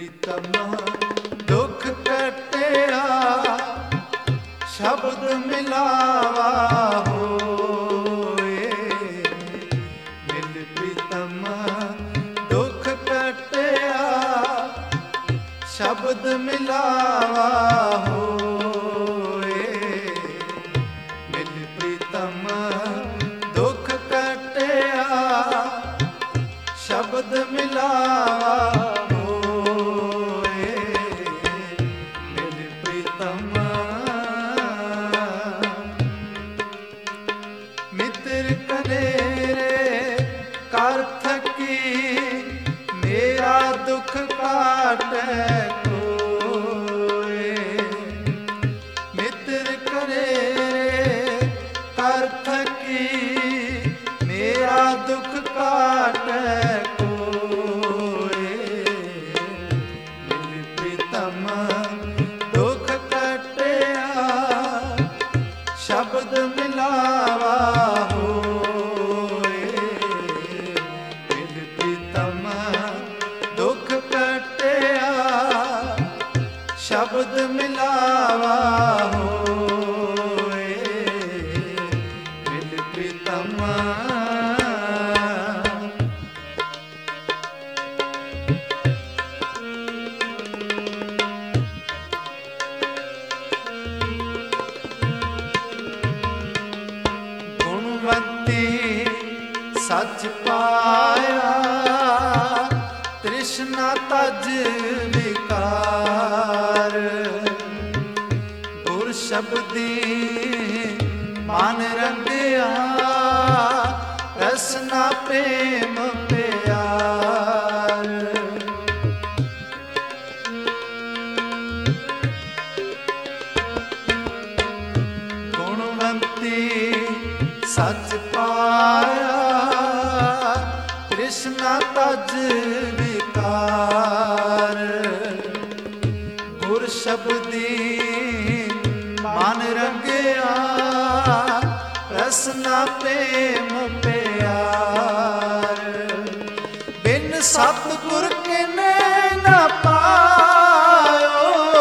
प्रीतम दुख कटिया शब्द मिलावा होए। मिल प्रीतम दुख कटिया शब्द मिलावा होए। मिल प्रीतम दुख कटिया शब्द मिलावा होए। मिल प्रीतम मित्र कनेरे कर थकी मेरा दुख काटे कोए। मित्र कनेरे कर थकी मेरा दुख काटे कोए। मिल प्रीतम दुख कटिया शब्द मिलावा होए। मिल प्रीतम दुख कटिया शब्द मिलावा होए। मिल प्रीतम सच पाया तृष्णा तज विकार। गुर शब्दी मन रंगिया रसना प्रेम प्यार। गुणवंती सच पाया कृष्णा तज विकार। गुर शब्दी मन रंगिया रसना प्रेम प्यार। बिन सतगुर किने न पायो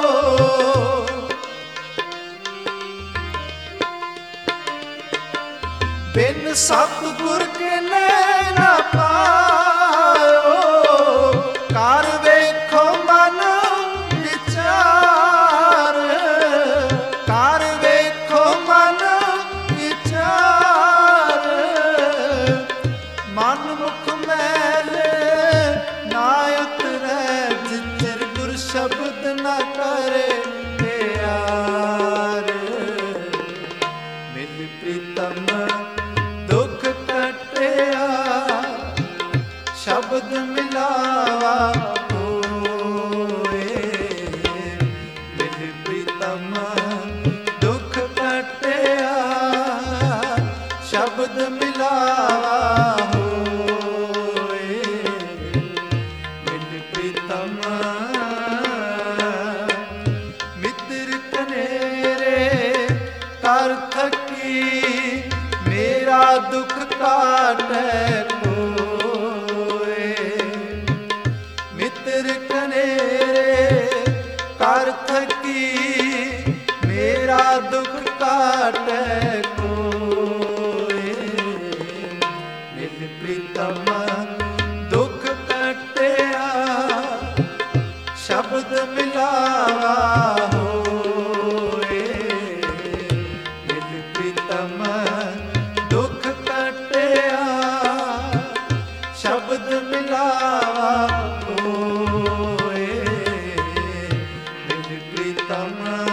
बिन सतगुर किने न पायो। कर वेखो मन विचार कर वेखो मन विचार। मन मुख मैले ना उतरे जितर गुर शब्द न करे प्यार। मिल प्रीतम दुख कटिया शब्द मिलावा होए। मिल प्रीतम दुख कटिया शब्द मिलावा होए। मिल प्रीतम मित्र कनेरे कर थकी मेरा दुख काटे कोए। मित्र कनेरे कर थकी मेरा दुख काटे कोए। मिल प्रीतम दुख कटिया शब्द मिलावा होए। मिल प्रीतम दुख कटिया शब्द मिलावा होए। मिल प्रीतम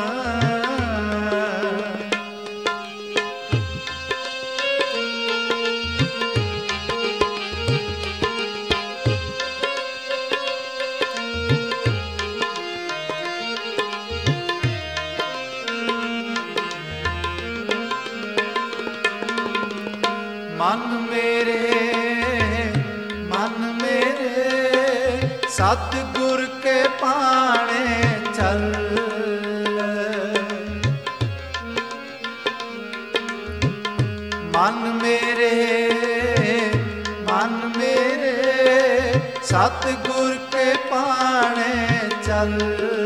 मन मेरे सतगुर के पाणे चल। मन मेरे ਸਤਿਗੁਰ ਕੇ ਪਾਣੇ ਚੱਲ।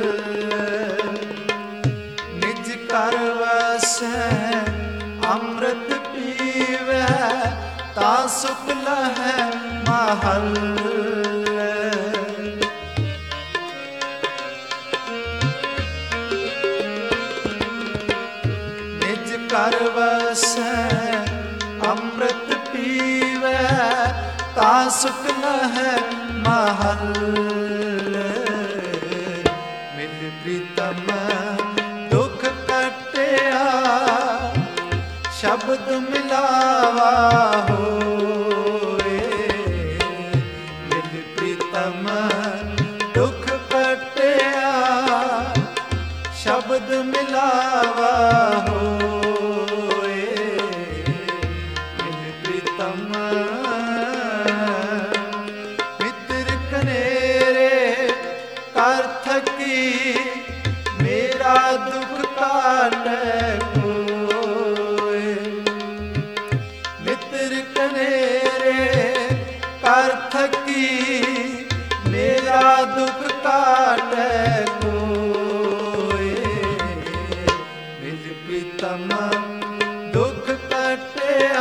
ਨਿਜ ਘਰ ਵਸੈ ਅੰਮ੍ਰਿਤ ਪੀਵੈ ਤਾ ਸੁਖ ਲਹੈ ਮਹਲ। ਨਿਜ ਘਰ ਵਸੈ ਅੰਮ੍ਰਿਤ ਪੀਵੈ ਤਾ ਸੁਖ ਲਹੈ ਮਹਲ। ਮਿਲ ਪ੍ਰੀਤਮ ਦੁਖ ਕਟਿਆ ਸ਼ਬਦ ਮਿਲਾਵਾ ਹੋਏ। ਮਿਲ ਪ੍ਰੀਤਮ ਦੁਖ ਕਟਿਆ ਸ਼ਬਦ ਮਿਲਾਵਾ ਹੋਏ। ਮਿਲ ਪ੍ਰੀਤਮ ਮਿੱਤਰ ਕਨੇਰੇ ਕਰ ਥਕੀ ਮੇਰਾ ਦੁੱਖ ਕਾਟੈ ਕੋਇ। ਮਿੱਤਰ ਕਨੇਰੇ ਕਰ ਥਕੀ ਮੇਰਾ ਦੁੱਖ ਕਾਟੈ ਕੋਇ। ਮਿਲ ਪ੍ਰੀਤਮ ਦੁੱਖ ਕਟਿਆ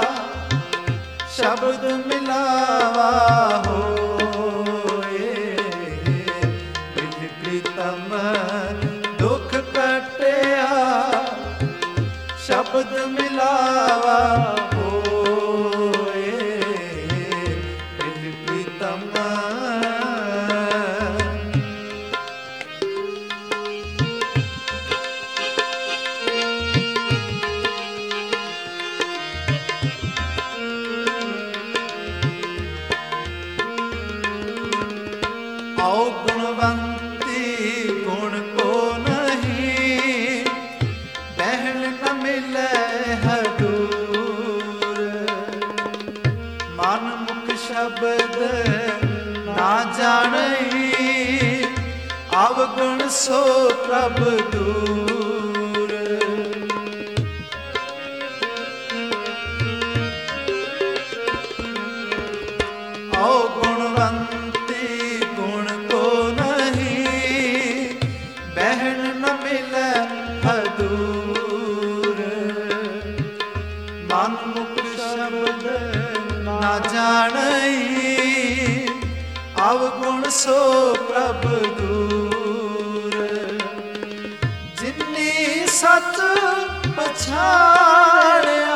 ਸ਼ਬਦ ਮਿਲਾਵਾ ਹੋਏ। ਮਿਲ ਪ੍ਰੀਤਮ ਦੁੱਖ ਕਟਿਆ ਸ਼ਬਦ ਮਿਲਾਵਾ ਹੋਏ। ਮਿਲ ਪ੍ਰੀਤਮ आओ गुणवंती गुण को नहीं बहन न मिले हदूर। मन मुख शब्द ना जाने अवगुण सो प्रभ दूर। आओ गुणवंती गुण को नहीं बहन न मिले हदूर। मन मुख शब्द ना जाने अवगुण सो प्रभ दूर। जिन्नी सच पछाड़िया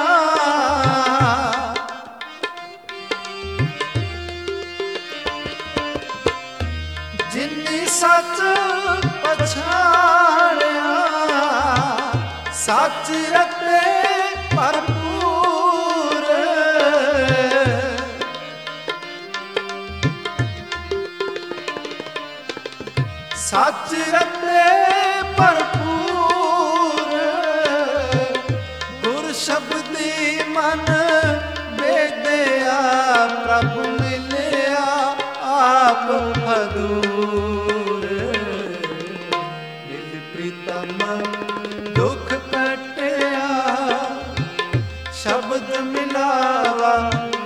जिन्नी सच पछाड़िया सच रते भरपूर। सच रते भरपूर गुर शब्दी मन वेदया प्रभ मिलिया आप हदूर। मिल प्रीतम दुख कटया शब्द मिलावा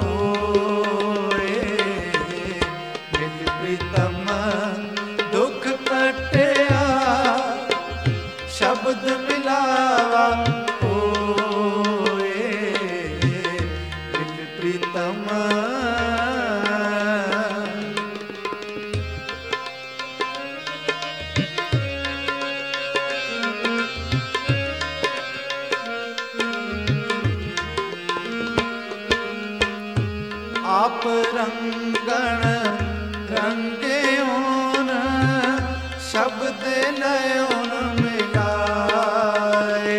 होए। मिल प्रीतम दुख कटया शब्द मिलावा होए। मिल प्रीतम आप रंगण रंगेउन शब्द लयोन मिलाए।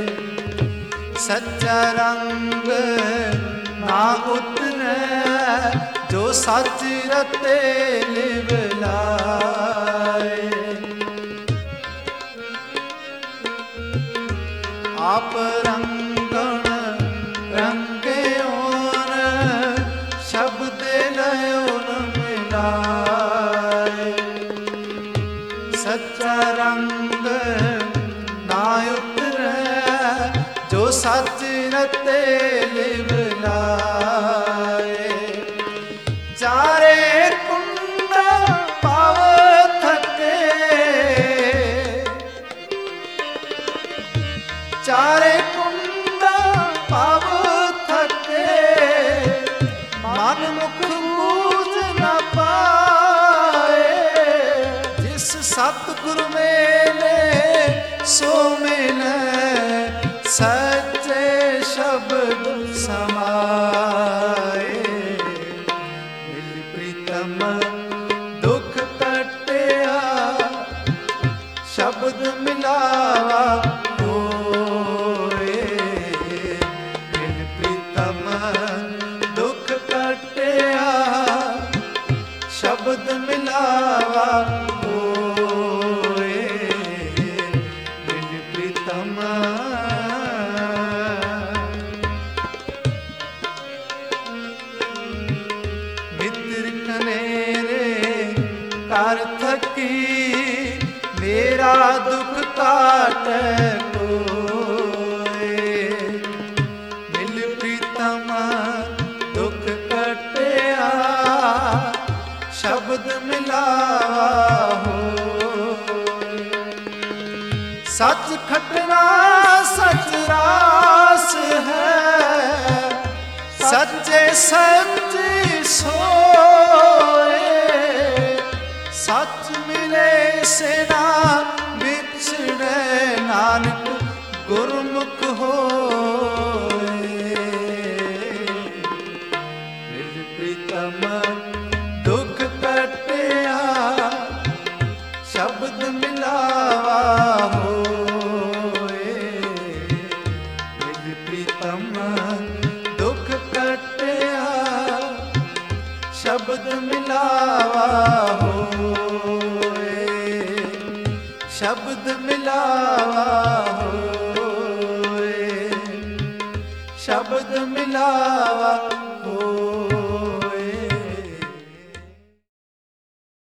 सच्चा रंग ना उतरे जो सच रते लिव लाए। आप रंगण रंगेउन शब्द लयोन मिलाए। सच्चा रंग ना उतरे जो सच रते लिव लाए। चारे कुंड ਸਤਿਗੁਰ ਮੇਲੇ ਸੋ ਮਿਲੈ, ਸੱਚੇ ਸ਼ਬਦ ਸਮਾਏ। ਮਿਲ ਪ੍ਰੀਤਮ ਦੁਖ ਕਟਿਆ, ਸ਼ਬਦ ਮਿਲਾਵਾ ਹੋਏ। ਮਿਲ ਪ੍ਰੀਤਮ ਦੁਖ ਕਟਿਆ, ਸ਼ਬਦ ਮਿਲਾਵਾ ਹੋਏ। ਮਿਲ ਪ੍ਰੀਤਮ ਮਿੱਤਰ ਕਨੇਰੇ ਕਰ ਥਕੀ, ਮੇਰਾ ਦੁਖ ਕਾਟੈ ਕੋਇ। ਮਿਲ ਪ੍ਰੀਤਮ ਦੁਖ ਕਟਿਆ, ਸ਼ਬਦ ਮਿਲਾਵਾ ਹੋਇ। ਸੱਚ ਖਟਣਾ ਸੱਚ ਰਾਸ ਹੈ, ਸੱਚੇ ਸੱਚੀ ਸੋਏ। ਸੱਚ ਮਿਲੇ ਸਿਨਾ ਵਿਛੜੈ, ਨਾਨਕ ਗੁਰਮੁਖ ਹੋਏ। ਮਿਲ ਪ੍ਰੀਤਮ ਦੁਖ ਕਟਿਆ, ਸ਼ਬਦ ਮਿਲਾਵਾ ਹੋਏ। ਮਿਲ ਪ੍ਰੀਤਮ ਦੁਖ ਕਟਿਆ, ਸ਼ਬਦ ਮਿਲਾਵਾ ਹੋਏ। ਸ਼ਬਦ ਮਿਲਾਵਾ ਹੋਏ, ਸ਼ਬਦ ਮਿਲਾਵਾ